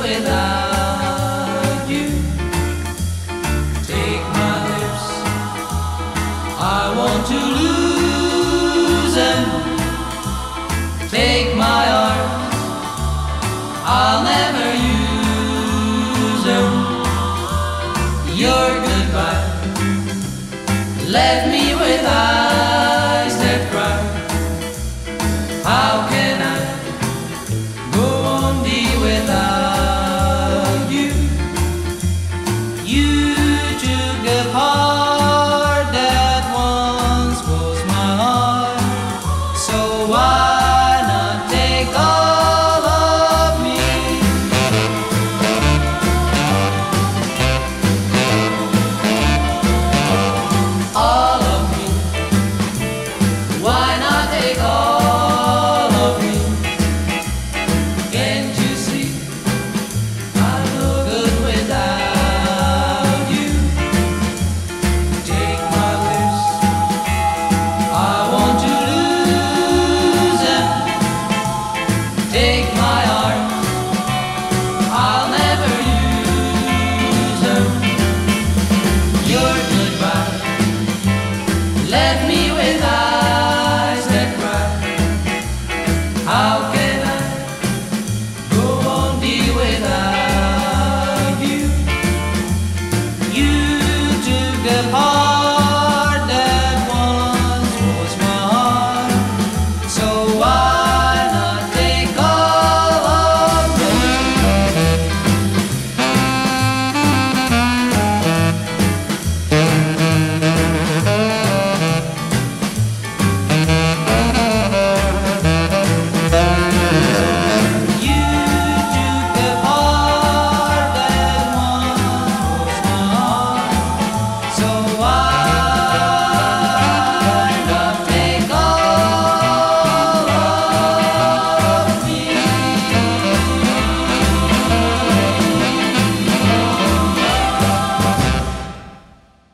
without you. Take my lips, I want to lose them. Take my arms, I'll never use them. Your goodbye left me with eyes that cry. How can I go on be without you? You took the part that once was my heart, so why not take all of me? All of me. Why not take all of me? Can't you see I'm no good without you? Take my lips, I want to lose them. Take my